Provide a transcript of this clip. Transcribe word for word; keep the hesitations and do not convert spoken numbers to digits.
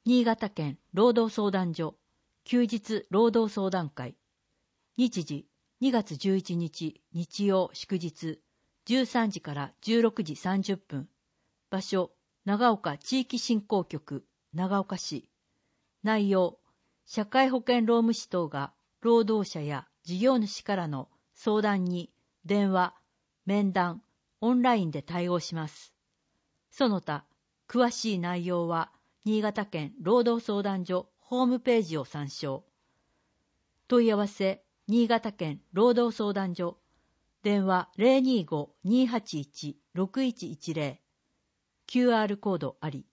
新潟県労働相談所休日労働相談会。日時にがつじゅういちにち日曜祝日じゅうさんじからじゅうろくじさんじゅっぷん。場所長岡地域振興局長岡市。内容社会保険労務士等が労働者や事業主からの相談に電話、面談、オンラインで対応します。その他詳しい内容は新潟県労働相談所ホームページを参照。問い合わせ新潟県労働相談所電話 ゼロにーご にーはちいち ろくいちいちゼロ キューアール コードあり。